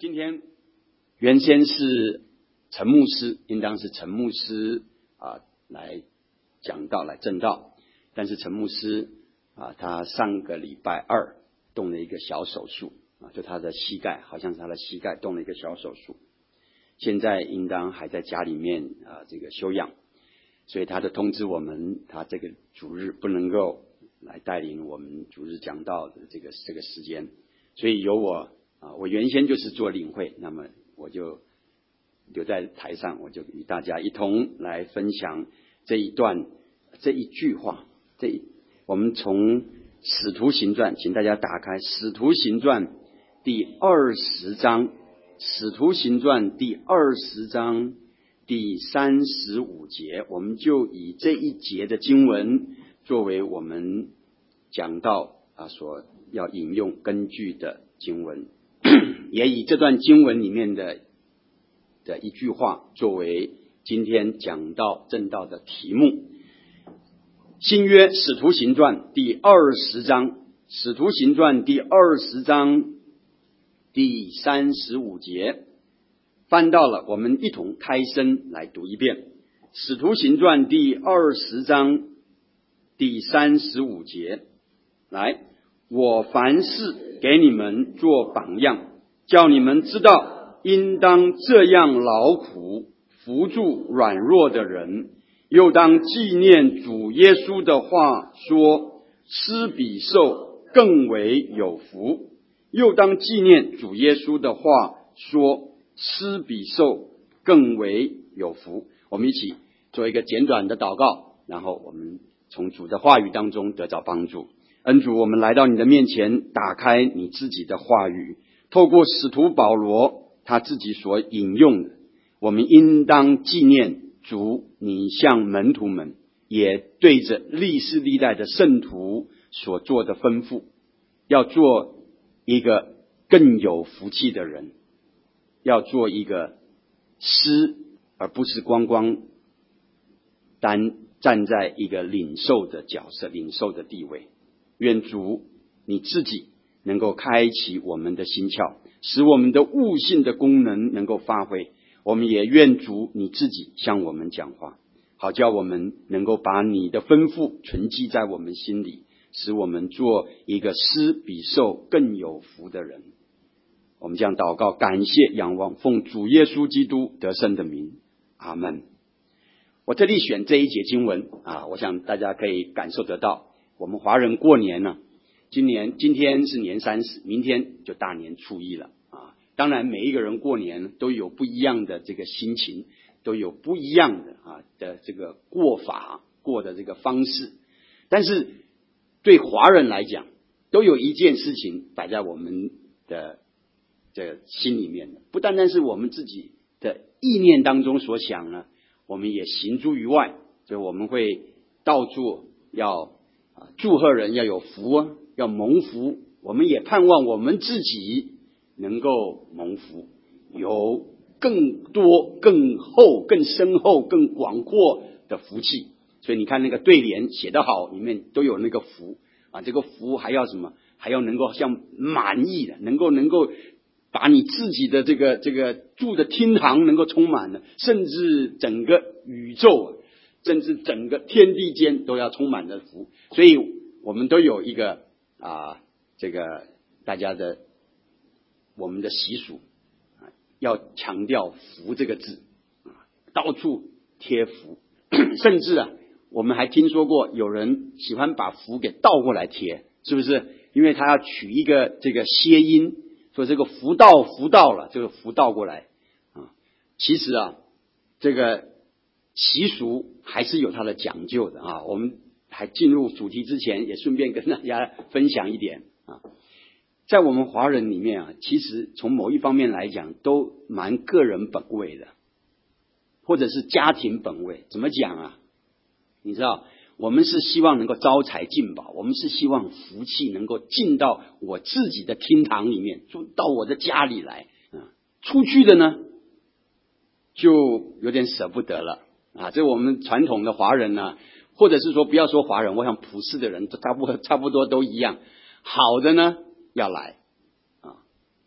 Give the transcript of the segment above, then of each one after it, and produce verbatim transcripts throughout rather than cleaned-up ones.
今天原先是陈牧师，应当是陈牧师啊来讲道来证道，但是陈牧师啊，他上个礼拜二动了一个小手术啊，就他的膝盖，好像是他的膝盖动了一个小手术，现在应当还在家里面啊这个休养，所以他就通知我们，他这个主日不能够来带领我们主日讲道的这个这个时间，所以由我啊，我原先就是做领会，那么我就留在台上，我就与大家一同来分享这一段这一句话。这一我们从使徒行传，请大家打开使徒行传第二十章，使徒行传第二十章第三十五节，我们就以这一节的经文作为我们讲道啊所要引用根据的经文，也以这段经文里面的的一句话作为今天讲道证道的题目。新约使徒行传第二十章，使徒行传第二十章第三十五节，翻到了，我们一同开声来读一遍。使徒行传第二十章第三十五节，来，我凡事给你们做榜样，叫你们知道应当这样劳苦，扶助软弱的人，又当纪念主耶稣的话说，施比受更为有福。又当纪念主耶稣的话说，施比受更为有福。我们一起做一个简短的祷告，然后我们从主的话语当中得到帮助。恩主，我们来到你的面前，打开你自己的话语，透过使徒保罗他自己所引用的，我们应当纪念主你向门徒们，也对着历世历代的圣徒所做的吩咐，要做一个更有福气的人，要做一个施，而不是光光单站在一个领受的角色，领受的地位。愿主你自己能够开启我们的心窍，使我们的悟性的功能能够发挥。我们也愿主你自己向我们讲话，好叫我们能够把你的吩咐存记在我们心里，使我们做一个施比受更有福的人。我们这样祷告，感谢仰望，奉主耶稣基督得胜的名，阿们。我这里选这一节经文啊，我想大家可以感受得到，我们华人过年呢，今年今天是年三十，明天就大年初一了啊。当然每一个人过年都有不一样的这个心情，都有不一样的啊的这个过法，过的这个方式，但是对华人来讲，都有一件事情摆在我们的这心里面的，不单单是我们自己的意念当中所想呢，我们也行诸于外，所以我们会到处要啊祝贺人要有福啊，要蒙福，我们也盼望我们自己能够蒙福，有更多更厚更深厚更广阔的福气。所以你看那个对联写得好，里面都有那个福啊，这个福还要什么？还要能够像满意的，能够能够把你自己的这个这个住的厅堂能够充满了，甚至整个宇宙，甚至整个天地间都要充满着福。所以我们都有一个啊，这个大家的我们的习俗啊，要强调福这个字啊，到处贴福，甚至啊，我们还听说过有人喜欢把福给倒过来贴，是不是？因为他要取一个这个谐音，说这个福到福到了，这个福倒过来啊。其实啊，这个习俗还是有它的讲究的啊。我们还进入主题之前，也顺便跟大家分享一点啊。在我们华人里面啊，其实从某一方面来讲，都蛮个人本位的，或者是家庭本位。怎么讲啊？你知道，我们是希望能够招财进宝，我们是希望福气能够进到我自己的厅堂里面，就到我的家里来啊。出去的呢，就有点舍不得了啊。这我们传统的华人呢，或者是说不要说华人，我想普世的人都差不多差不多都一样。好的呢要来啊，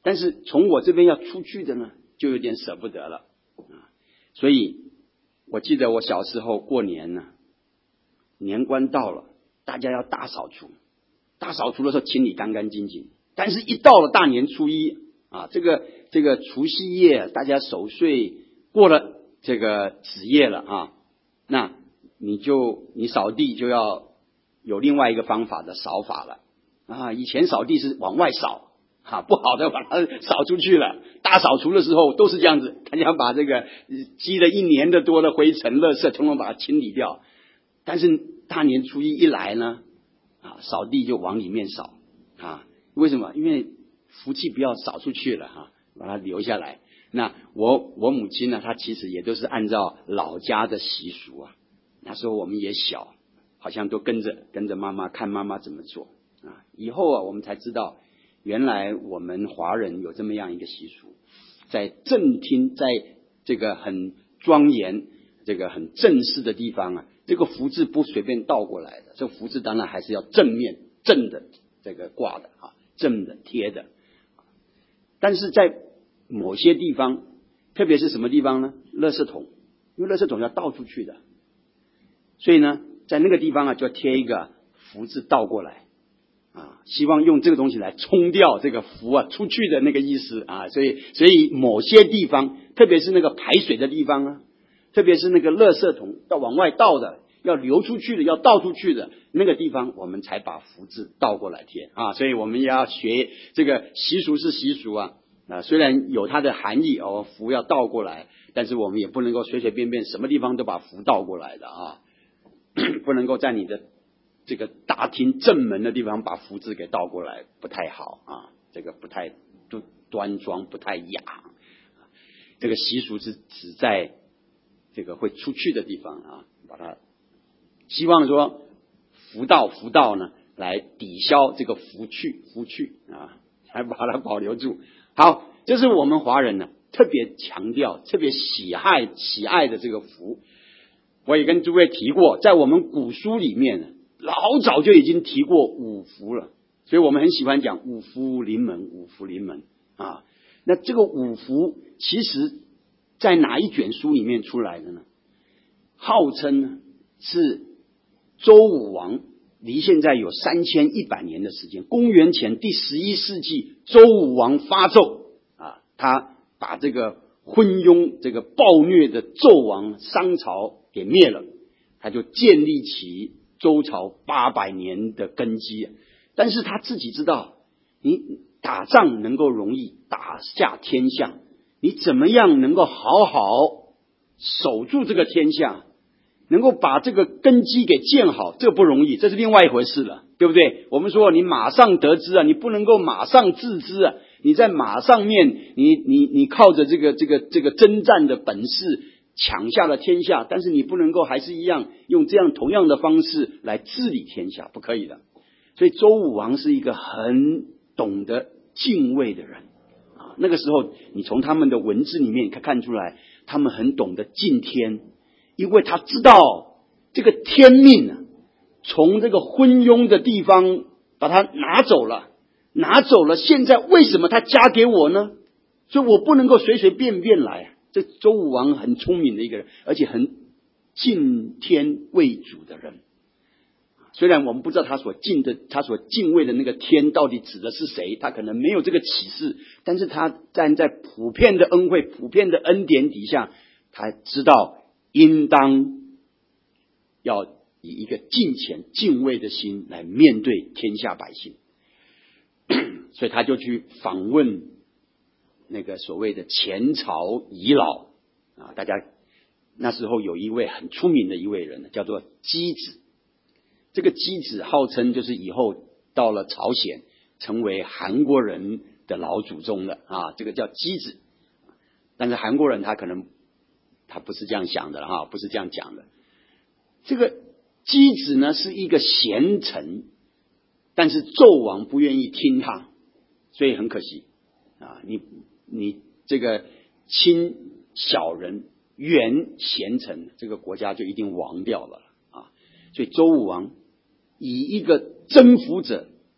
但是从我这边要出去的呢，就有点舍不得了啊。所以我记得我小时候过年呢，年关到了，大家要大扫除，大扫除的时候清理干干净净。但是一到了大年初一啊，这个这个除夕夜，大家守岁过了这个子夜了啊，那你就你扫地就要有另外一个方法的扫法了啊。以前扫地是往外扫啊，不好的把它扫出去了。大扫除的时候都是这样子，大家把这个积了一年的多的灰尘、垃圾，统统把它清理掉。但是大年初一一来呢，啊，扫地就往里面扫啊。为什么？因为福气不要扫出去了哈、啊，把它留下来。那我我母亲呢，她其实也都是按照老家的习俗啊。那时候我们也小，好像都跟着跟着妈妈看妈妈怎么做啊。以后啊，我们才知道，原来我们华人有这么样一个习俗，在正厅，在这个很庄严、这个很正式的地方啊，这个福字不随便倒过来的，这个福字当然还是要正面正的这个挂的啊，正的贴的。但是在某些地方，特别是什么地方呢？垃圾桶，因为垃圾桶要倒出去的，所以呢，在那个地方啊，就要贴一个福字倒过来啊，希望用这个东西来冲掉这个福啊出去的那个意思啊。所以，所以某些地方，特别是那个排水的地方啊，特别是那个垃圾桶要往外倒的，要流出去的，要倒出去的那个地方，我们才把福字倒过来贴啊。所以我们也要学这个习俗是习俗啊。啊，虽然有它的含义哦，福要倒过来，但是我们也不能够随随便便什么地方都把福倒过来的啊，不能够在你的这个大厅正门的地方把福字给倒过来，不太好啊，这个不太端庄，不太雅。这个习俗是指在这个会出去的地方啊，把它希望说福到福到呢，来抵消这个福去福去啊，来把它保留住。好，这是我们华人呢特别强调、特别喜爱、喜爱的这个福。我也跟诸位提过，在我们古书里面，老早就已经提过五福了，所以我们很喜欢讲五福临门，五福临门啊。那这个五福，其实在哪一卷书里面出来的呢？号称呢是周武王。离现在有三千一百年的时间，公元前第十一世纪，周武王发纣啊，他把这个昏庸、这个暴虐的纣王商朝给灭了，他就建立起周朝八百年的根基。但是他自己知道，你打仗能够容易打下天下，你怎么样能够好好守住这个天下？能够把这个根基给建好，这不容易，这是另外一回事了，对不对？我们说你马上得知啊，你不能够马上自知啊。你在马上面，你你你靠着这个这个这个征战的本事抢下了天下，但是你不能够还是一样用这样同样的方式来治理天下，不可以的。所以周武王是一个很懂得敬畏的人啊。那个时候，你从他们的文字里面可以看出来，他们很懂得敬天。因为他知道这个天命啊，从这个昏庸的地方把他拿走了，拿走了。现在为什么他加给我呢？所以我不能够随随便便来。这周武王很聪明的一个人，而且很敬天畏主的人。虽然我们不知道他所敬的、他所敬畏的那个天到底指的是谁，他可能没有这个启示，但是他站在普遍的恩惠、普遍的恩典底下，他知道应当要以一个敬虔敬畏的心来面对天下百姓，所以他就去访问那个所谓的前朝遗老啊，大家那时候有一位很出名的一位人，叫做箕子。这个箕子号称就是以后到了朝鲜成为韩国人的老祖宗了啊，这个叫箕子。但是韩国人他可能他不是这样想的哈，不是这样讲的。这个箕子呢是一个贤臣，但是纣王不愿意听他，所以很可惜啊，你你这个亲小人远贤臣，这个国家就一定亡掉了啊。所以周武王以一个征服者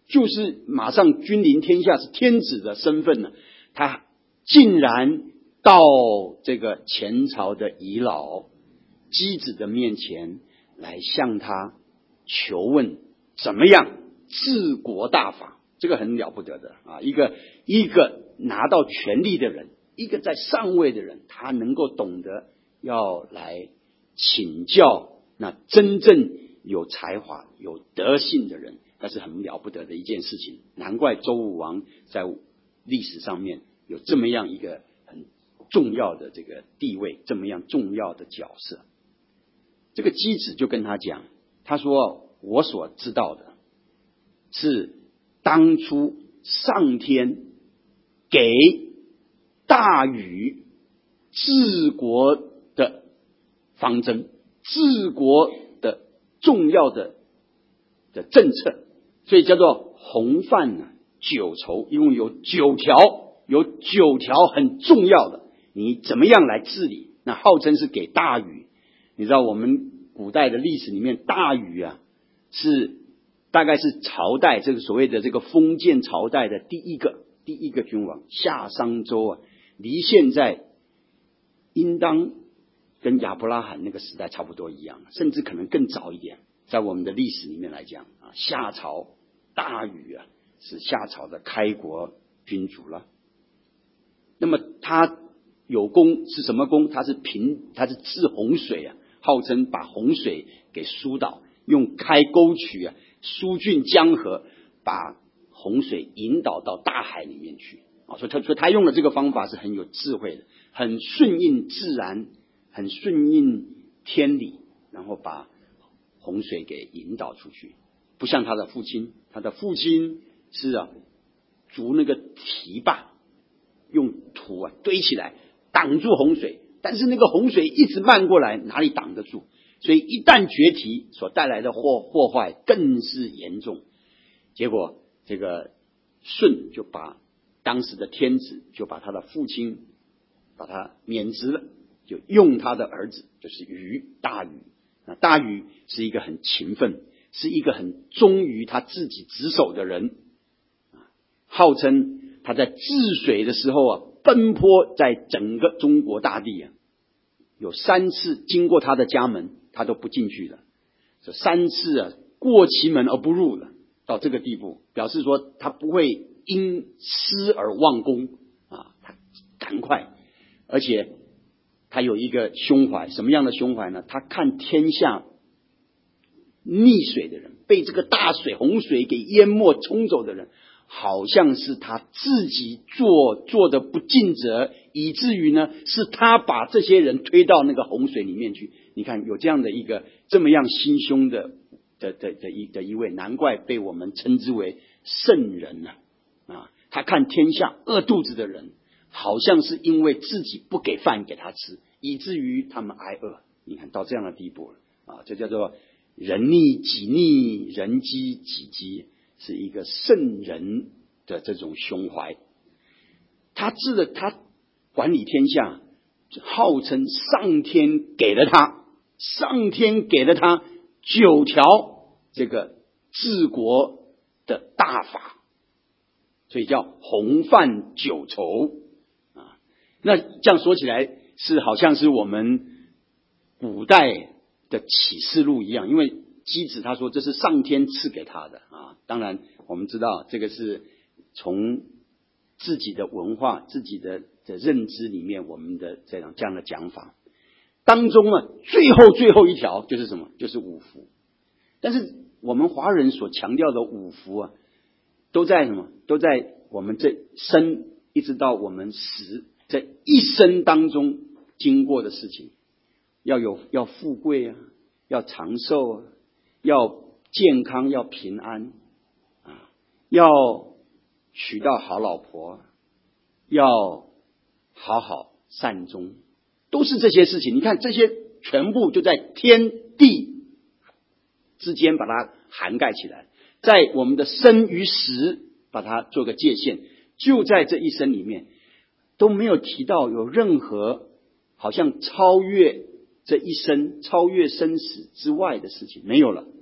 就是马上君临天下是天子的身份呢，他竟然到这个前朝的遗老箕子的面前来向他求问怎么样治国大法。这个很了不得的啊！一个一个拿到权力的人，一个在上位的人，他能够懂得要来请教那真正有才华有德性的人，那是很了不得的一件事情。难怪周武王在历史上面有这么样一个很重要的这个地位，这么样重要的角色。这个箕子就跟他讲，他说我所知道的是当初上天给大禹治国的方针，治国的重要的的政策，所以叫做洪范啊九畴，一共有九条，有九条很重要的，你怎么样来治理？那号称是给大禹。你知道我们古代的历史里面，大禹啊是大概是朝代这个所谓的这个封建朝代的第一个第一个君王。夏商周啊，离现在应当跟亚伯拉罕那个时代差不多一样，甚至可能更早一点。在我们的历史里面来讲啊，夏朝大禹啊是夏朝的开国君主了。那么他有功是什么功？他是平他是治洪水啊，号称把洪水给疏导，用开沟渠啊疏浚江河，把洪水引导到大海里面去啊。所以他说他用的这个方法是很有智慧的，很顺应自然，很顺应天理，然后把洪水给引导出去。不像他的父亲，他的父亲是啊筑那个堤坝，用土啊堆起来挡住洪水，但是那个洪水一直漫过来，哪里挡得住？所以一旦决堤所带来的祸祸害更是严重。结果这个舜就把当时的天子就把他的父亲把他免职了，就用他的儿子就是禹大禹。那大禹是一个很勤奋，是一个很忠于他自己职守的人，号称他在治水的时候啊，奔波在整个中国大地啊，有三次经过他的家门，他都不进去了。这三次啊，过其门而不入了，到这个地步，表示说他不会因私而忘功啊，他赶快，而且他有一个胸怀，什么样的胸怀呢？他看天下溺水的人，被这个大水洪水给淹没冲走的人，好像是他自己做做的不尽责，以至于呢是他把这些人推到那个洪水里面去。你看有这样的一个这么样心胸的的的的一的一位，难怪被我们称之为圣人呢、啊。啊，他看天下饿肚子的人，好像是因为自己不给饭给他吃，以至于他们挨饿。你看到这样的地步了啊，这叫做人逆己逆，人饥己饥，是一个圣人的这种胸怀。他治的他管理天下，号称上天给了他，上天给了他九条这个治国的大法，所以叫洪范九畴啊。那这样说起来，是好像是我们古代的启示录一样，因为箕子他说这是上天赐给他的啊。当然我们知道这个是从自己的文化自己的的认知里面，我们的这样这样的讲法当中啊，最后最后一条就是什么？就是五福。但是我们华人所强调的五福啊，都在什么？都在我们这生一直到我们死这一生当中经过的事情。要有要富贵啊，要长寿啊，要健康，要平安啊，要娶到好老婆，要好好善终，都是这些事情。你看这些全部就在天地之间把它涵盖起来，在我们的生与死把它做个界限，就在这一生里面都没有提到有任何好像超越这一生超越生死之外的事情，没有了。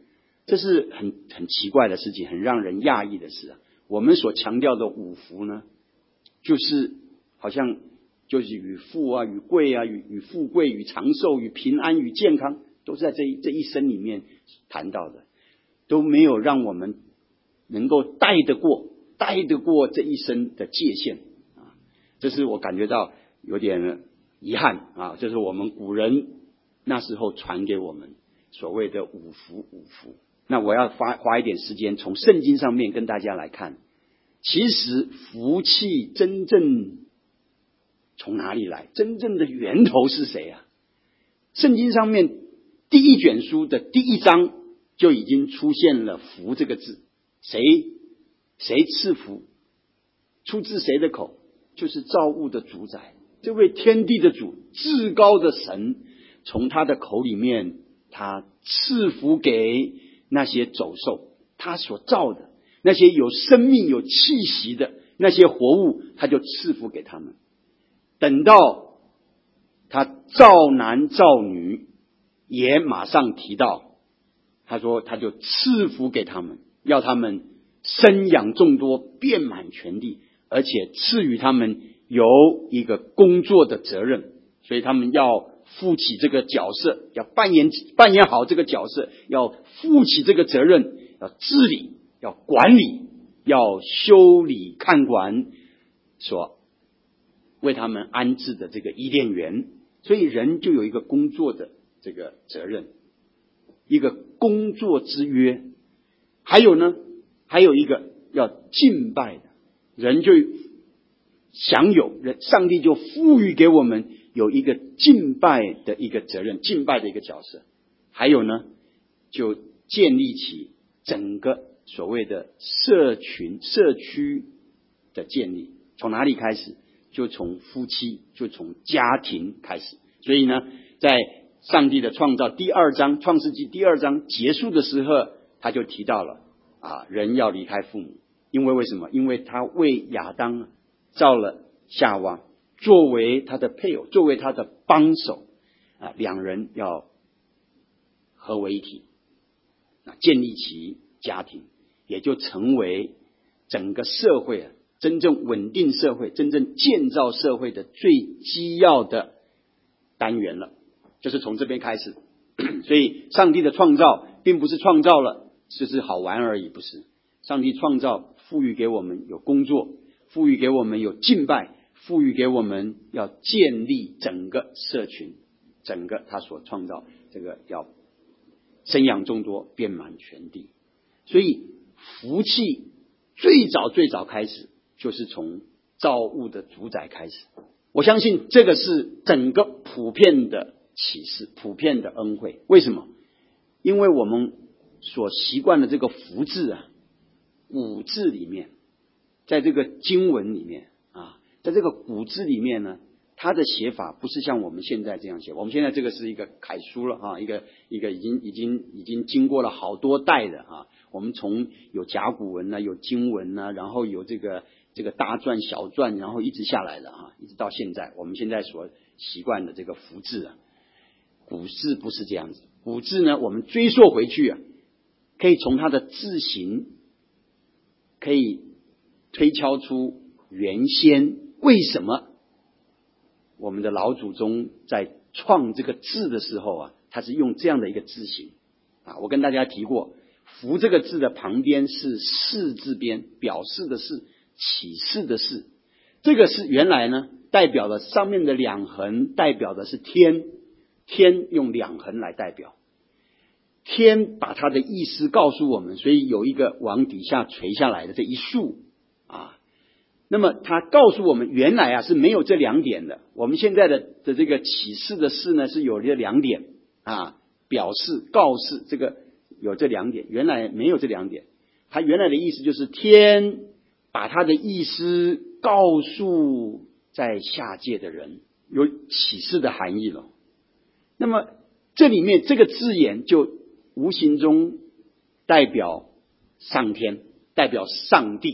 这是很很奇怪的事情，很让人讶异的事啊。我们所强调的五福呢，就是好像就是与富啊、与贵啊、与与富贵、与长寿、与平安、与健康，都是在这一这一生里面谈到的，都没有让我们能够带得过、带得过这一生的界限啊。这是我感觉到有点遗憾啊，这是我们古人那时候传给我们所谓的五福五福。那我要花花一点时间从圣经上面跟大家来看，其实福气真正从哪里来？真正的源头是谁啊？圣经上面第一卷书的第一章就已经出现了福这个字，谁谁赐福？出自谁的口？就是造物的主宰，这位天地的主，至高的神，从他的口里面，他赐福给那些走兽，他所造的那些有生命有气息的那些活物，他就赐福给他们。等到他造男造女，也马上提到，他说他就赐福给他们，要他们生养众多，遍满全地，而且赐予他们有一个工作的责任，所以他们要负起这个角色，要扮演扮演好这个角色，要负起这个责任，要治理，要管理，要修理看管所为他们安置的这个伊甸园。所以人就有一个工作的这个责任，一个工作之约。还有呢，还有一个要敬拜的，人就享有，人上帝就赋予给我们有一个敬拜的一个责任，敬拜的一个角色。还有呢，就建立起整个所谓的社群社区的建立。从哪里开始？就从夫妻，就从家庭开始。所以呢，在上帝的创造第二章，创世纪第二章结束的时候，他就提到了啊，人要离开父母，因为为什么？因为他为亚当造了夏娃，作为他的配偶，作为他的帮手啊，两人要合为一体，啊，建立起家庭，也就成为整个社会啊，真正稳定社会、真正建造社会的最基要的单元了，就是从这边开始。所以上帝的创造并不是创造了只是好玩而已，不是。上帝创造赋予给我们有工作，赋予给我们有敬拜，赋予给我们要建立整个社群，整个他所创造这个要生养众多，遍满全地。所以福气最早最早开始就是从造物的主宰开始。我相信这个是整个普遍的启示，普遍的恩惠。为什么？因为我们所习惯的这个福字啊，五字里面，在这个经文里面啊，在这个古字里面呢，它的写法不是像我们现在这样写。我们现在这个是一个楷书了啊，一个一个已经已经已经经过了好多代的啊。我们从有甲骨文啊，有经文啊，然后有这个这个大篆小篆，然后一直下来的啊，一直到现在我们现在所习惯的这个福字啊。古字不是这样子，古字呢，我们追溯回去啊，可以从它的字形可以推敲出原先为什么我们的老祖宗在创这个字的时候啊，他是用这样的一个字形啊。我跟大家提过，福这个字的旁边是示字边，表示的是启示的示，这个是原来呢代表了上面的两横，代表的是天，天用两横来代表，天把它的意思告诉我们，所以有一个往底下垂下来的这一竖啊。那么他告诉我们，原来啊是没有这两点的。我们现在的的这个启示的示呢，是有这两点啊，表示告示，这个有这两点，原来没有这两点。他原来的意思就是天把他的意思告诉在下界的人，有启示的含义了。那么这里面这个字眼就无形中代表上天，代表上帝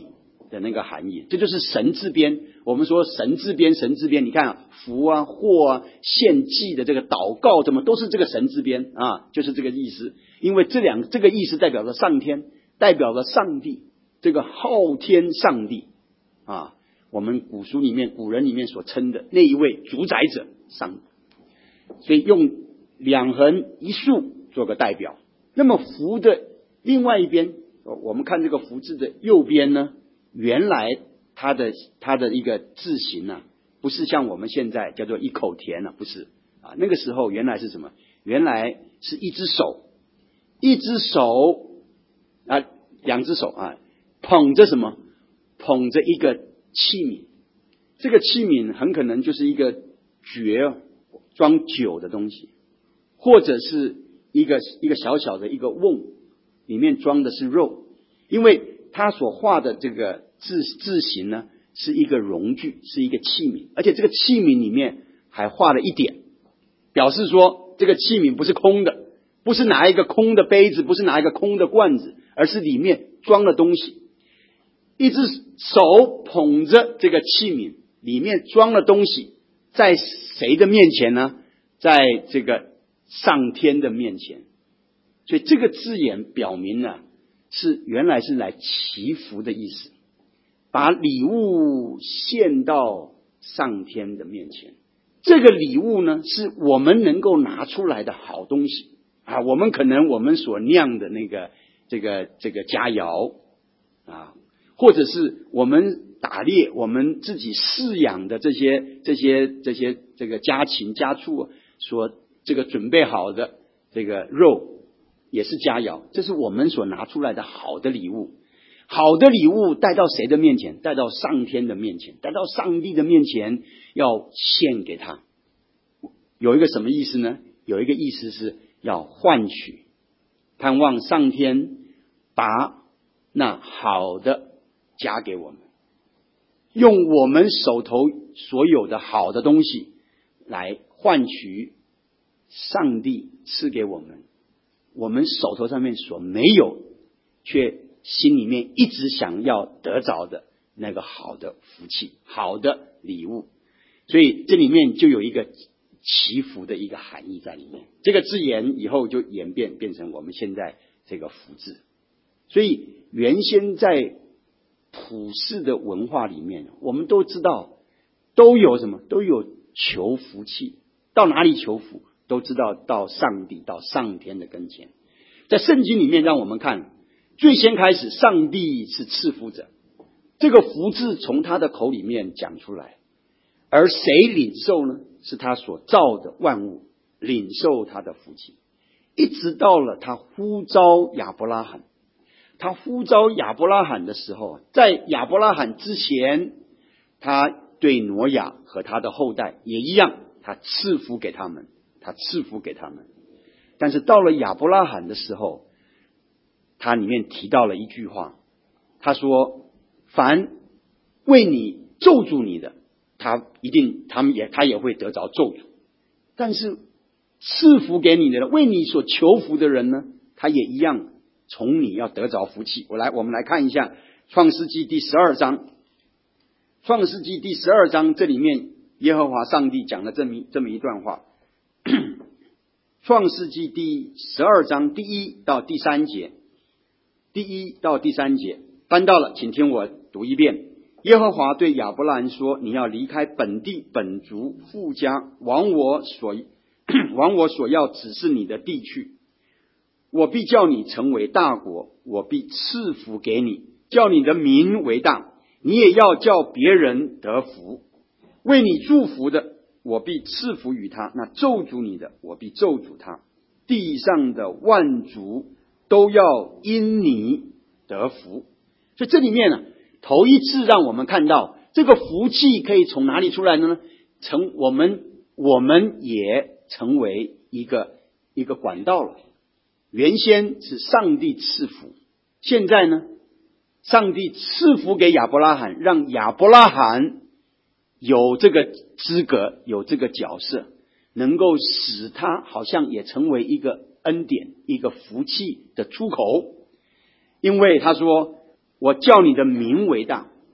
的那个含义，这就是神字边。我们说神字边，神字边，你看啊，福啊、祸啊、献祭的这个祷告，怎么都是这个神字边啊，就是这个意思。因为这两这个意思代表了上天，代表了上帝，这个昊天上帝啊，我们古书里面、古人里面所称的那一位主宰者上帝。所以用两横一竖做个代表。那么福的另外一边，我们看这个福字的右边呢，原来它的它的一个字形啊，不是像我们现在叫做一口田啊，不是啊，那个时候原来是什么？原来是一只手，一只手啊，两只手啊，捧着什么？捧着一个器皿，这个器皿很可能就是一个爵装酒的东西，或者是一个一个小小的一个瓮，里面装的是肉，因为他所画的这个字字形呢，是一个容具，是一个器皿，而且这个器皿里面还画了一点，表示说这个器皿不是空的，不是拿一个空的杯子，不是拿一个空的罐子，而是里面装了东西。一只手捧着这个器皿，里面装了东西，在谁的面前呢？在这个上天的面前。所以这个字眼表明呢，是原来是来祈福的意思，把礼物献到上天的面前。这个礼物呢，是我们能够拿出来的好东西啊，我们可能我们所酿的那个这个这个佳肴啊，或者是我们打猎，我们自己饲养的这些这些这些这个家禽家畜所这个准备好的这个肉也是佳肴，这是我们所拿出来的好的礼物。好的礼物带到谁的面前？带到上天的面前，带到上帝的面前，要献给他。有一个什么意思呢？有一个意思是要换取，盼望上天把那好的加给我们，用我们手头所有的好的东西来换取上帝赐给我们我们手头上面所没有却心里面一直想要得着的那个好的福气，好的礼物。所以这里面就有一个祈福的一个含义在里面。这个字眼以后就演变变成我们现在这个福字。所以原先在普世的文化里面，我们都知道都有什么？都有求福气。到哪里求福？都知道到上帝，到上天的跟前。在圣经里面让我们看，最先开始上帝是赐福者，这个福字从他的口里面讲出来，而谁领受呢？是他所造的万物领受他的福气。一直到了他呼召亚伯拉罕，他呼召亚伯拉罕的时候，在亚伯拉罕之前，他对挪亚和他的后代也一样，他赐福给他们，他赐福给他们。但是到了亚伯拉罕的时候，他里面提到了一句话，他说：凡为你咒诅你的，他一定他们也他也会得着咒诅；但是赐福给你的人，为你所求福的人呢，他也一样从你要得着福气。我来，我们来看一下创世纪第十二章。创世纪第十二章，这里面耶和华上帝讲了这么这么一段话。创世纪第十二章第一到第三节，第一到第三节翻到了，请听我读一遍。耶和华对亚伯拉罕说：你要离开本地本族父家，往我所往我所要指示你的地去。我必叫你成为大国，我必赐福给你，叫你的名为大，你也要叫别人得福。为你祝福的，我必赐福于他；那咒诅你的，我必咒诅他。地上的万族都要因你得福。所以这里面呢、啊，头一次让我们看到这个福气可以从哪里出来的呢？成我们我们也成为一个一个管道了。原先是上帝赐福，现在呢，上帝赐福给亚伯拉罕，让亚伯拉罕有这个资格，有这个角色，能够使他好像也成为一个恩典，一个福气的出口。因为他说：我叫你的名为大，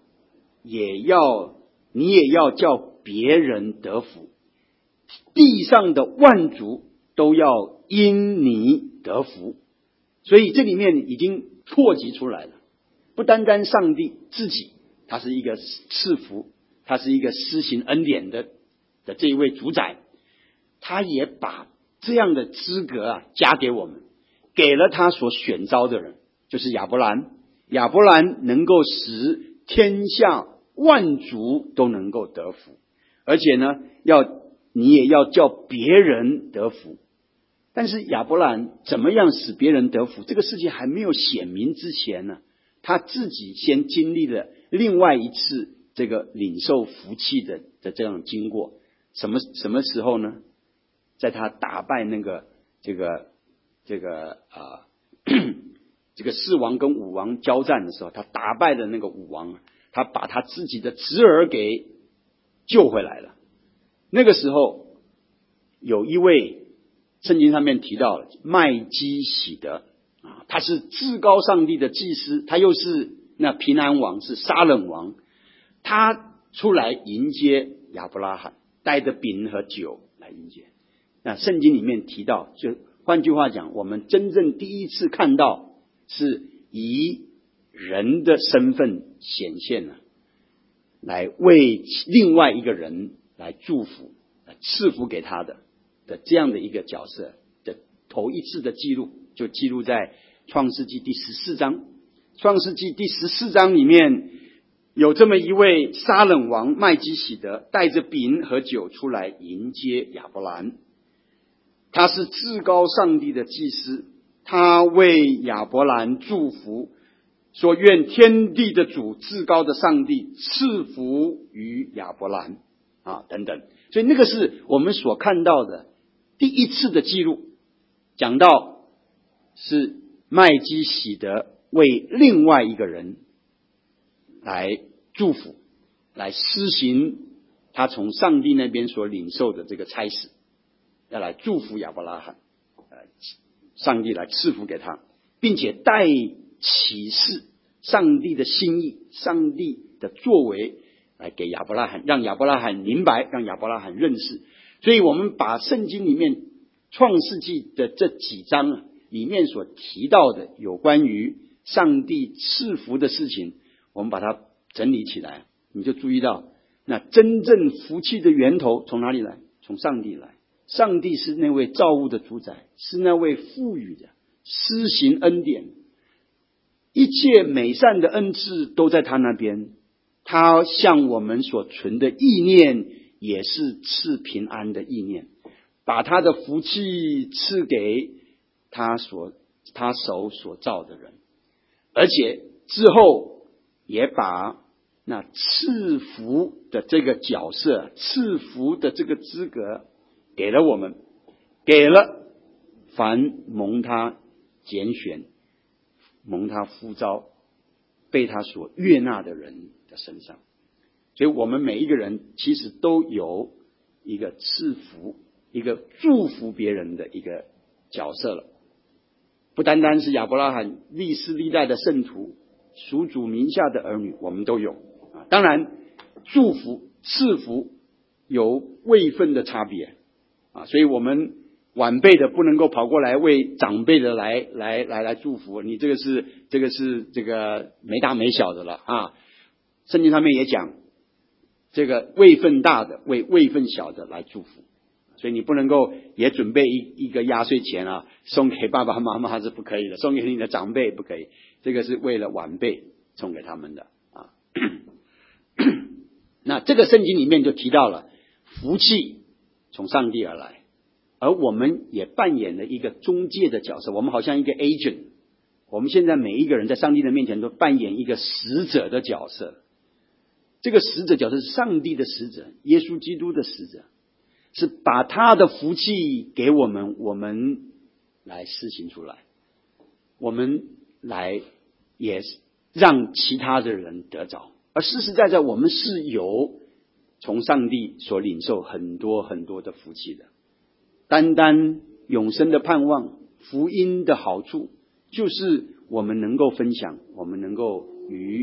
也要你也要叫别人得福，地上的万族都要因你得福。所以这里面已经扩及出来了，不单单上帝自己，他是一个赐福，他是一个施行恩典的的这一位主宰，他也把这样的资格啊加给我们，给了他所选召的人，就是亚伯兰。亚伯兰能够使天下万族都能够得福，而且呢，要你也要叫别人得福。但是亚伯兰怎么样使别人得福？这个事情还没有显明之前呢，他自己先经历了另外一次这个领受福气的的这样经过。什么什么时候呢？在他打败那个这个这个啊、呃、这个四王跟五王交战的时候，他打败的那个五王，他把他自己的侄儿给救回来了。那个时候有一位圣经上面提到了麦基洗德啊，他是至高上帝的祭司，他又是那平安王，是撒冷王，他出来迎接亚伯拉罕，带着饼和酒来迎接。那圣经里面提到，就换句话讲，我们真正第一次看到是以人的身份显现了，来为另外一个人来祝福，来赐福给他的的这样的一个角色的头一次的记录，就记录在创世纪第十四章。创世纪第十四章里面有这么一位撒冷王麦基洗德，带着饼和酒出来迎接亚伯兰。他是至高上帝的祭司，他为亚伯兰祝福，说愿天地的主至高的上帝赐福于亚伯兰啊等等。所以那个是我们所看到的第一次的记录，讲到是麦基洗德为另外一个人来祝福，来施行他从上帝那边所领受的这个差事，要来祝福亚伯拉罕，呃，上帝来赐福给他，并且带启示上帝的心意，上帝的作为来给亚伯拉罕，让亚伯拉罕明白，让亚伯拉罕认识。所以我们把圣经里面创世纪的这几章啊里面所提到的有关于上帝赐福的事情，我们把它整理起来，你就注意到，那真正福气的源头从哪里来？从上帝来。上帝是那位造物的主宰，是那位赋予的，施行恩典，一切美善的恩赐都在他那边。他向我们所存的意念也是赐平安的意念，把他的福气赐给他所他手所造的人，而且之后也把那赐福的这个角色，赐福的这个资格给了我们，给了凡蒙他拣选、蒙他呼召、被他所悦纳的人的身上。所以我们每一个人其实都有一个赐福、一个祝福别人的一个角色了。不单单是亚伯拉罕历世历代的圣徒、属主名下的儿女，我们都有啊。当然，祝福、赐福有位分的差别啊，所以我们晚辈的不能够跑过来为长辈的来来来来祝福，你这个是这个是这个没大没小的了啊。圣经上面也讲，这个位分大的为位分小的来祝福，所以你不能够也准备一一个压岁钱啊，送给爸爸妈妈是不可以的，送给你的长辈不可以，这个是为了晚辈送给他们的啊。那这个圣经里面就提到了福气从上帝而来，而我们也扮演了一个中介的角色，我们好像一个 agent， 我们现在每一个人在上帝的面前都扮演一个使者的角色。这个使者角色是上帝的使者，耶稣基督的使者，是把他的福气给我们，我们来施行出来，我们来也让其他的人得着。而实实在在我们是有从上帝所领受很多很多的福气的，单单永生的盼望，福音的好处，就是我们能够分享，我们能够与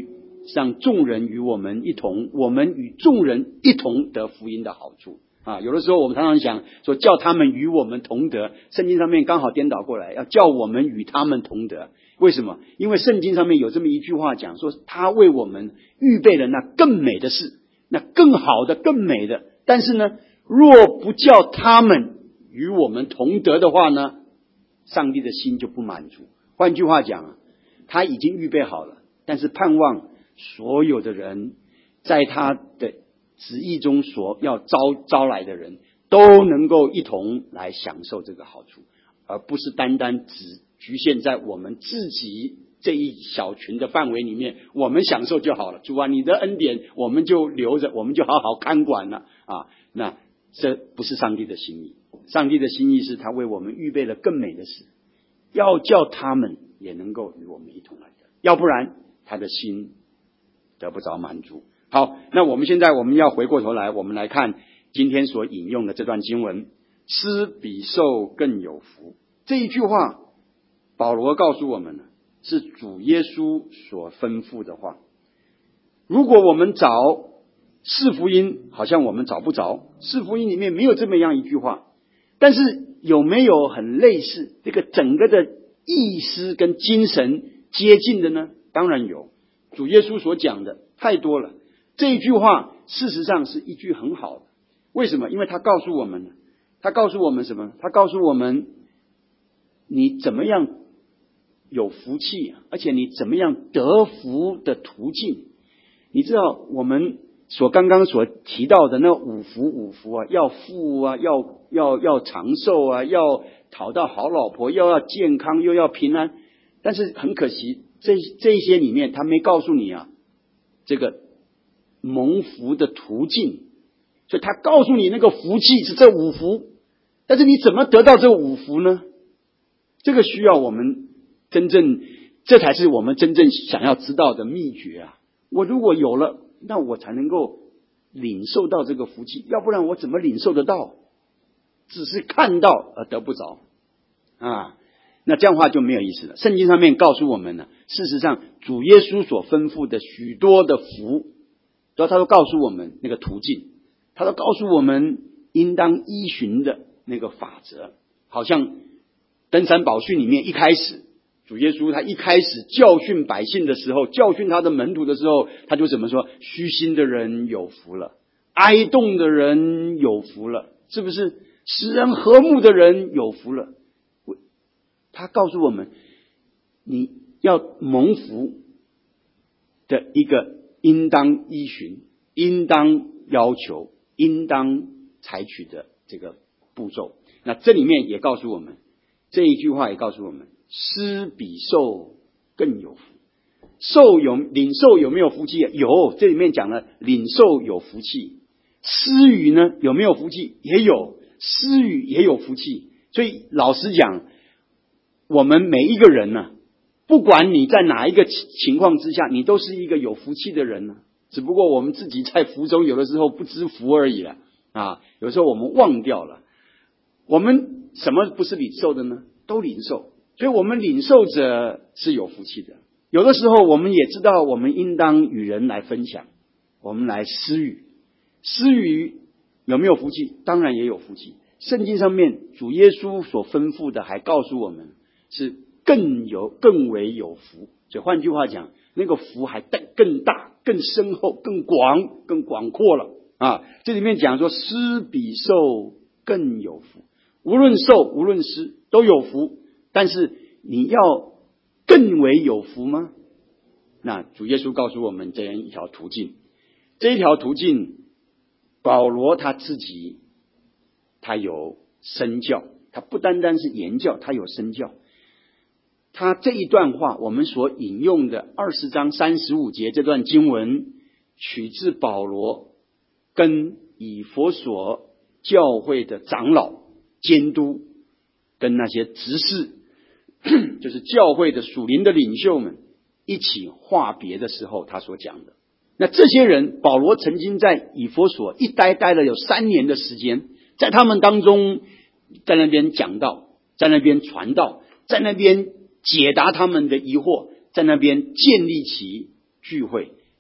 让众人与我们一同，我们与众人一同得福音的好处啊。有的时候我们常常想说，叫他们与我们同得，圣经上面刚好颠倒过来，要叫我们与他们同得。为什么？因为圣经上面有这么一句话讲说，他为我们预备了那更美的事，那更好的更美的，但是呢，若不叫他们与我们同得的话呢，上帝的心就不满足。换句话讲啊，他已经预备好了，但是盼望所有的人在他的旨意中所要招招来的人都能够一同来享受这个好处，而不是单单只局限在我们自己这一小群的范围里面，我们享受就好了。主啊，你的恩典我们就留着，我们就好好看管了啊。那这不是上帝的心意。上帝的心意是他为我们预备了更美的事，要叫他们也能够与我们一同来的，要不然他的心得不着满足。好，那我们现在我们要回过头来，我们来看今天所引用的这段经文，施比受更有福。这一句话保罗告诉我们了，是主耶稣所吩咐的话。如果我们找四福音，好像我们找不着，四福音里面没有这么样一句话，但是有没有很类似，这个整个的意思跟精神接近的呢？当然有，主耶稣所讲的太多了。这一句话事实上是一句很好的，为什么？因为他告诉我们，他告诉我们什么？他告诉我们你怎么样有福气，而且你怎么样得福的途径。你知道我们所刚刚所提到的那五福五福啊，要富啊，要要要长寿啊，要讨到好老婆，又要健康，又要平安。但是很可惜，这这一些里面他没告诉你啊，这个蒙福的途径。所以他告诉你那个福气是这五福，但是你怎么得到这五福呢？这个需要我们真正，这才是我们真正想要知道的秘诀啊！我如果有了，那我才能够领受到这个福气，要不然我怎么领受得到？只是看到而得不着啊，那这样的话就没有意思了。圣经上面告诉我们呢，事实上主耶稣所吩咐的许多的福，然后他都告诉我们那个途径，他都告诉我们应当依循的那个法则。好像登山宝训里面一开始，主耶稣他一开始教训百姓的时候，教训他的门徒的时候，他就怎么说？虚心的人有福了，哀痛的人有福了，是不是？使人和睦的人有福了。他告诉我们，你要蒙福的一个应当依循、应当要求、应当采取的这个步骤。那这里面也告诉我们，这一句话也告诉我们，施比受更有福。受有领受有没有福气？有，这里面讲了领受有福气。施予呢有没有福气？也有，施予也有福气。所以老实讲，我们每一个人呢，不管你在哪一个情况之下，你都是一个有福气的人呢。只不过我们自己在福中有的时候不知福而已了啊，有时候我们忘掉了。我们什么不是领受的呢？都领受，所以我们领受者是有福气的。有的时候我们也知道，我们应当与人来分享，我们来施予。施予有没有福气？当然也有福气。圣经上面主耶稣所吩咐的还告诉我们，是更有更为有福。所以换句话讲，那个福还更大、更深厚、更广、更广阔了啊！这里面讲说，施比受更有福。无论受无论施都有福，但是你要更为有福吗？那主耶稣告诉我们这样一条途径。这一条途径，保罗他自己他有身教，他不单单是言教，他有身教。他这一段话我们所引用的二十章三十五节这段经文，取自保罗跟以弗所教会的长老监督跟那些执事，就是教会的属灵的领袖们一起话别的时候他所讲的。那这些人，保罗曾经在以弗所一待待了有三年的时间，在他们当中，在那边讲道，在那边传道，在那边解答他们的疑惑，在那边建立起聚会。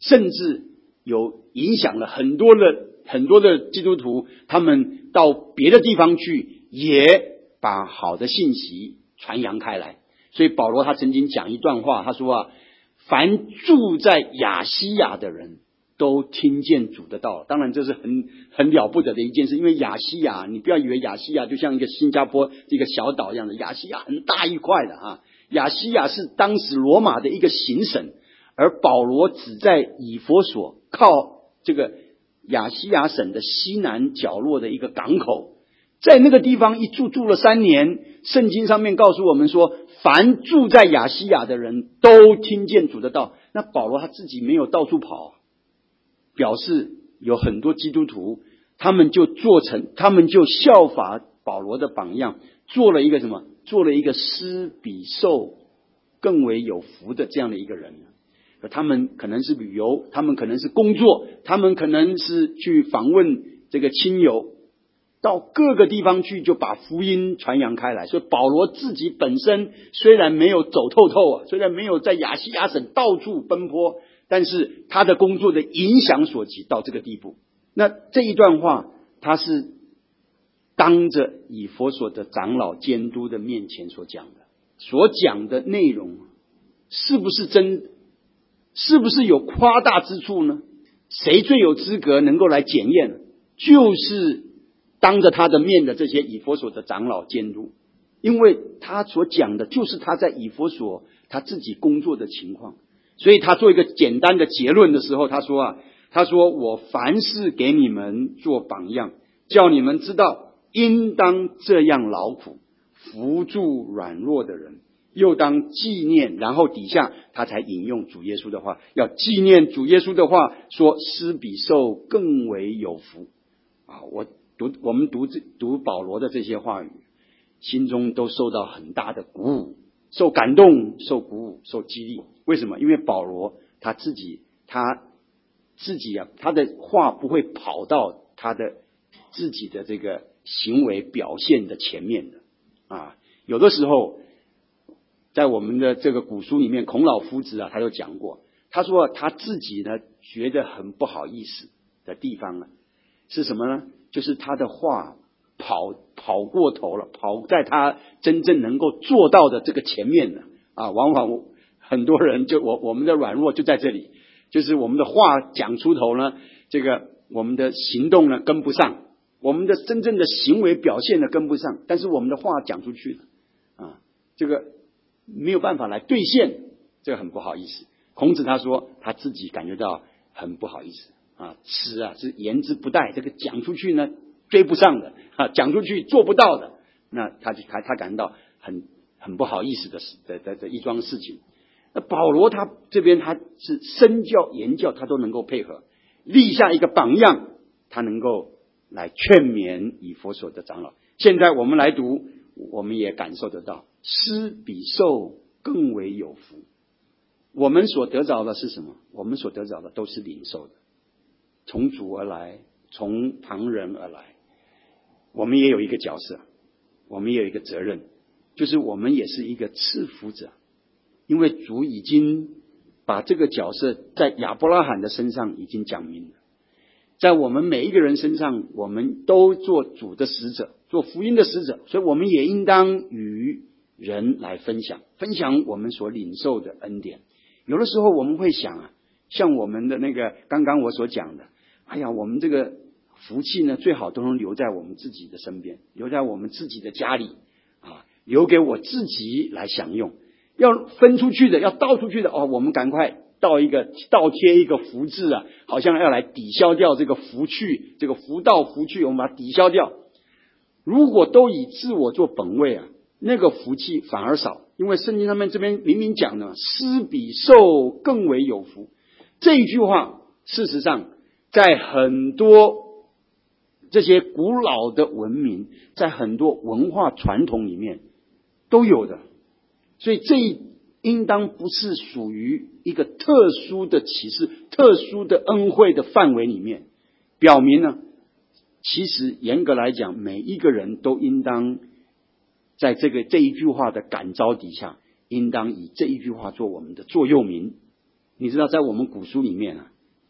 甚至有影响了很多的很多的基督徒，他们到别的地方去，也把好的信息传扬开来。所以保罗他曾经讲一段话，他说啊，凡住在亚西亚的人都听见主的道。当然这是很很了不得的一件事，因为亚西亚，你不要以为亚西亚就像一个新加坡这个小岛一样的，亚西亚很大一块的啊。亚西亚是当时罗马的一个行省，而保罗只在以弗所，靠这个亚西亚省的西南角落的一个港口，在那个地方一住住了三年。圣经上面告诉我们说，凡住在亚西亚的人都听见主的道。那保罗他自己没有到处跑，表示有很多基督徒，他们就做成，他们就效法保罗的榜样，做了一个什么？做了一个施比受更为有福的这样的一个人。他们可能是旅游，他们可能是工作，他们可能是去访问这个亲友，到各个地方去就把福音传扬开来。所以保罗自己本身虽然没有走透透啊，虽然没有在亚细亚省到处奔波，但是他的工作的影响所及到这个地步。那这一段话他是当着以弗所的长老监督的面前所讲的，所讲的内容是不是真，是不是有夸大之处呢？谁最有资格能够来检验？就是当着他的面的这些以弗所的长老监督，因为他所讲的就是他在以弗所他自己工作的情况。所以他做一个简单的结论的时候，他说啊，他说我凡事给你们做榜样，叫你们知道应当这样劳苦，扶助软弱的人，又当纪念。然后底下他才引用主耶稣的话，要纪念主耶稣的话，说施比受更为有福啊！我读我们读读保罗的这些话语，心中都受到很大的鼓舞，受感动，受鼓舞，受激励。为什么？因为保罗他自己他自己啊，他的话不会跑到他的自己的这个行为表现的前面的啊。有的时候在我们的这个古书里面，孔老夫子啊，他就讲过，他说他自己呢觉得很不好意思的地方呢是什么呢？就是他的话跑跑过头了，跑在他真正能够做到的这个前面了啊。往往很多人就我我们的软弱就在这里，就是我们的话讲出头呢，这个我们的行动呢跟不上，我们的真正的行为表现呢跟不上，但是我们的话讲出去了啊，这个没有办法来兑现，这个很不好意思。孔子他说他自己感觉到很不好意思啊，此啊是言之不殆，这个讲出去呢追不上的啊，讲出去做不到的，那他就他他感到很很不好意思的的的的一桩事情。那保罗他这边他是身教言教他都能够配合，立下一个榜样，他能够来劝勉以弗所的长老。现在我们来读，我们也感受得到，施比受更为有福。我们所得着的是什么？我们所得着的都是领受的，从主而来，从旁人而来。我们也有一个角色，我们也有一个责任，就是我们也是一个赐福者。因为主已经把这个角色在亚伯拉罕的身上已经讲明了，在我们每一个人身上，我们都做主的使者，做福音的使者，所以我们也应当与人来分享，分享我们所领受的恩典。有的时候我们会想啊，像我们的那个刚刚我所讲的，哎呀，我们这个福气呢，最好都能留在我们自己的身边，留在我们自己的家里啊，留给我自己来享用。要分出去的，要倒出去的哦，我们赶快倒一个倒贴一个福字啊，好像要来抵消掉这个福去，这个福到福去，我们把它抵消掉。如果都以自我做本位啊，那个福气反而少。因为圣经上面这边明明讲的，施比受更为有福。这一句话事实上在很多这些古老的文明，在很多文化传统里面都有的。所以这应当不是属于一个特殊的启示、特殊的恩惠的范围里面，表明呢，其实严格来讲，每一个人都应当在这个这一句话的感召底下，应当以这一句话做我们的座右铭。你知道在我们古书里面啊，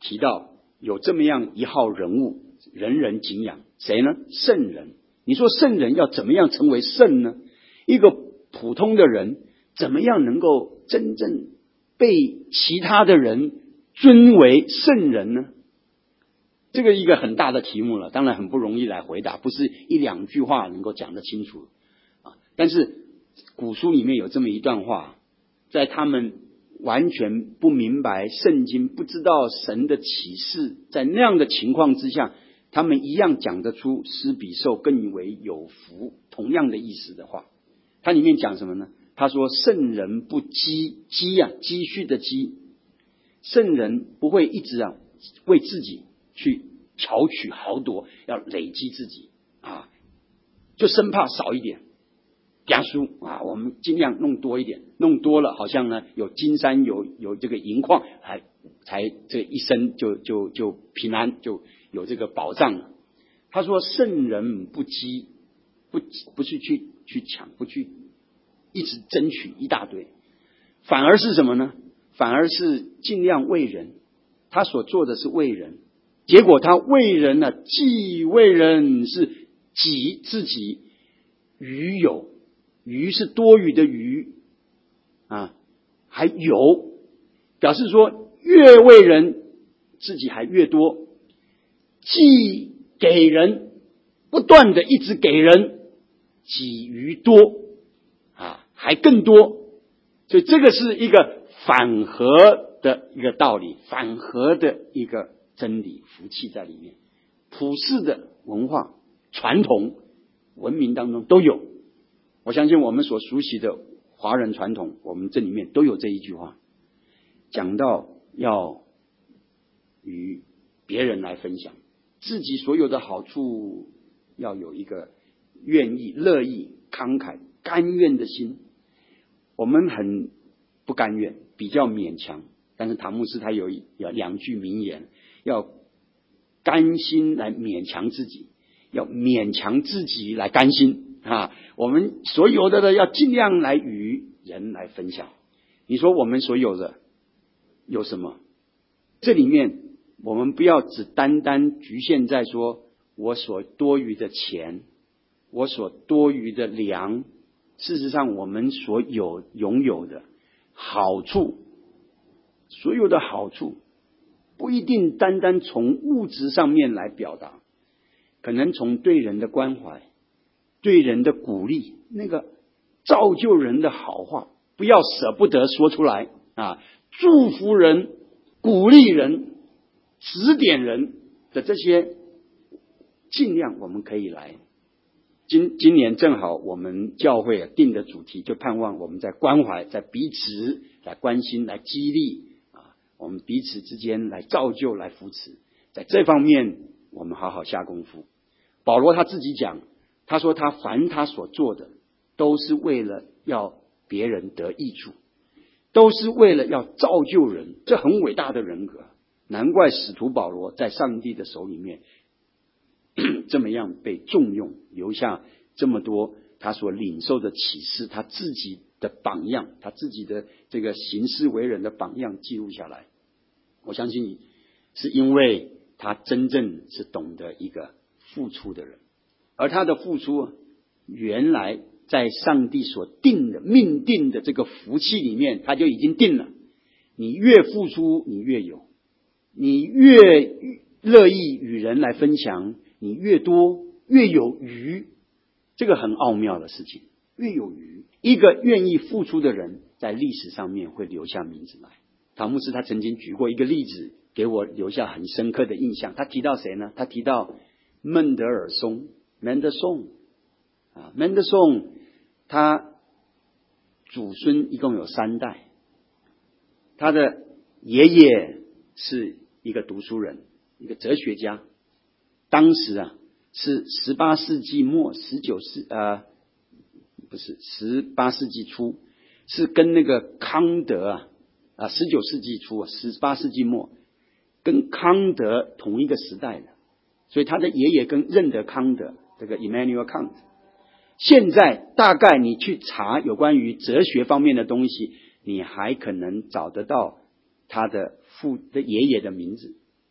提到有这么样一号人物，人人敬仰，谁呢？圣人。你说圣人要怎么样成为圣呢？一个普通的人怎么样能够真正被其他的人尊为圣人呢？这个一个很大的题目了，当然很不容易来回答，不是一两句话能够讲得清楚啊。但是古书里面有这么一段话，在他们完全不明白圣经，不知道神的启示，在那样的情况之下，他们一样讲得出施比受更为有福同样的意思的话。它里面讲什么呢？他说圣人不积积啊，积蓄的积，圣人不会一直啊为自己去巧取豪夺，要累积自己啊，就生怕少一点压输啊，我们尽量弄多一点，弄多了好像呢有金山有有这个银矿，还才这一生就就就平安，就有这个保障了。他说圣人不积，不不去去去抢，不去一直争取一大堆，反而是什么呢？反而是尽量为人，他所做的是为人，结果他为人呢、啊，既为人是己自己余有，余是多余的余啊，还有表示说越为人自己还越多，既给人不断的一直给人，己余多啊，还更多。所以这个是一个反合的一个道理，反合的一个真理福气在里面。普世的文化传统文明当中都有，我相信我们所熟悉的华人传统，我们这里面都有这一句话，讲到要与别人来分享自己所有的好处，要有一个愿意乐意慷慨甘愿的心。我们很不甘愿，比较勉强，但是唐牧师他有有两句名言，要甘心来勉强自己，要勉强自己来甘心啊！我们所有的要尽量来与人来分享。你说我们所有的有什么？这里面我们不要只单单局限在说我所多余的钱，我所多余的粮，事实上我们所有拥有的好处，所有的好处不一定单单从物质上面来表达，可能从对人的关怀，对人的鼓励，那个造就人的好话，不要舍不得说出来啊！祝福人、鼓励人、指点人的这些，尽量我们可以来。今今年正好我们教会定的主题，就盼望我们在关怀，在彼此来关心、来激励啊，我们彼此之间来造就、来扶持，在这方面我们好好下功夫。保罗他自己讲，他说他凡他所做的，都是为了要别人得益处，都是为了要造就人，这很伟大的人格。难怪使徒保罗在上帝的手里面这么样被重用，留下这么多他所领受的启示，他自己的榜样，他自己的这个行事为人的榜样记录下来。我相信是因为他真正是懂得一个付出的人，而他的付出原来在上帝所定的命定的这个福气里面，他就已经定了，你越付出你越有，你越乐意与人来分享，你越多越有余，这个很奥妙的事情。越有余，一个愿意付出的人，在历史上面会留下名字来。唐牧师他曾经举过一个例子，给我留下很深刻的印象。他提到谁呢？他提到孟德尔松 Mendelssohn 啊 Mendelssohn 他祖孙一共有三代，他的爷爷是一个读书人，一个哲学家，当时啊是十八世纪末十九世呃不是十八世纪初，是跟那个康德啊啊十九世纪初十八世纪末跟康德同一个时代的，所以他的爷爷跟认得康德，这个 Immanuel Kant。 现在大概你去查有关于哲学方面的东西，你还可能找得到他的父的爷爷的名字，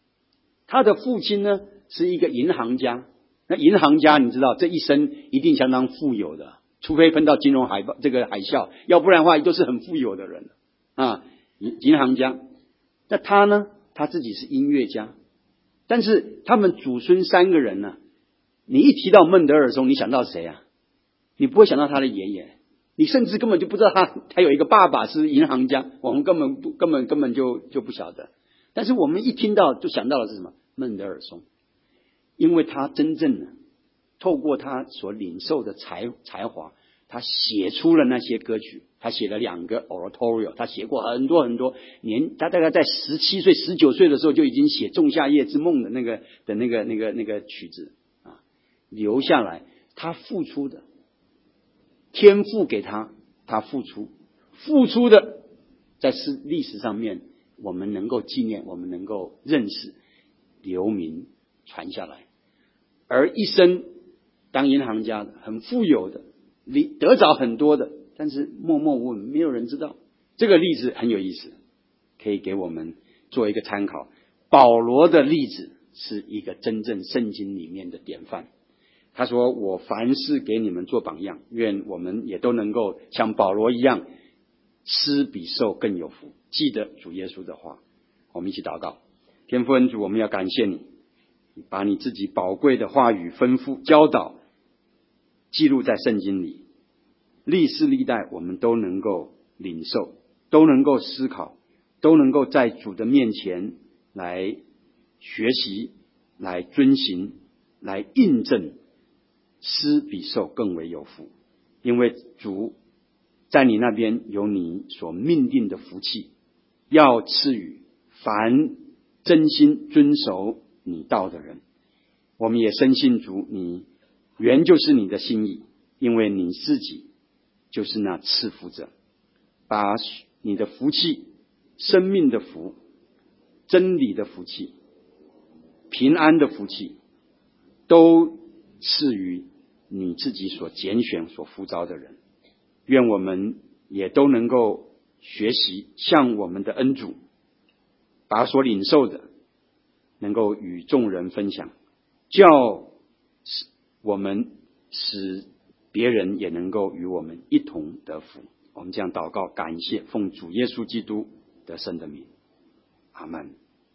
他的父亲呢是一个银行家。那银行家你知道，这一生一定相当富有的，除非碰到金融海这个海啸，要不然的话都是很富有的人啊。银银行家，那他呢，他自己是音乐家，但是他们祖孙三个人呢，你一提到孟德尔松，你想到谁啊？你不会想到他的爷爷，你甚至根本就不知道他他有一个爸爸是银行家，我们根本不根本根本就就不晓得。但是我们一听到就想到的是什么？孟德尔松，因为他真正的透过他所领受的才才华，他写出了那些歌曲。他写了两个 oratorio， 他写过很多很多年，他大概在十七岁、十九岁的时候就已经写《仲夏夜之梦》的那个的那个那个那个曲子啊，留下来。他付出的，天赋给他，他付出，付出的，在史历史上面，我们能够纪念，我们能够认识，留名传下来。而一生当银行家的，很富有的，得着很多的。但是默默无闻，没有人知道。这个例子很有意思，可以给我们做一个参考。保罗的例子是一个真正圣经里面的典范。他说：“我凡事给你们做榜样，愿我们也都能够像保罗一样，施比受更有福。”记得主耶稣的话，我们一起祷告。天父恩主，我们要感谢你，你把你自己宝贵的话语吩咐、教导记录在圣经里。历世历代我们都能够领受，都能够思考，都能够在主的面前来学习，来遵行，来印证施比受更为有福。因为主在你那边有你所命定的福气，要赐予凡真心遵守你道的人。我们也深信主，你原就是你的心意，因为你自己就是那赐福者，把你的福气、生命的福、真理的福气、平安的福气，都赐予你自己所拣选、所呼召的人。愿我们也都能够学习，向我们的恩主，把所领受的能够与众人分享，叫我们使别人也能够与我们一同得福。我们这样祷告，感谢，奉主耶稣基督得胜的名，阿们。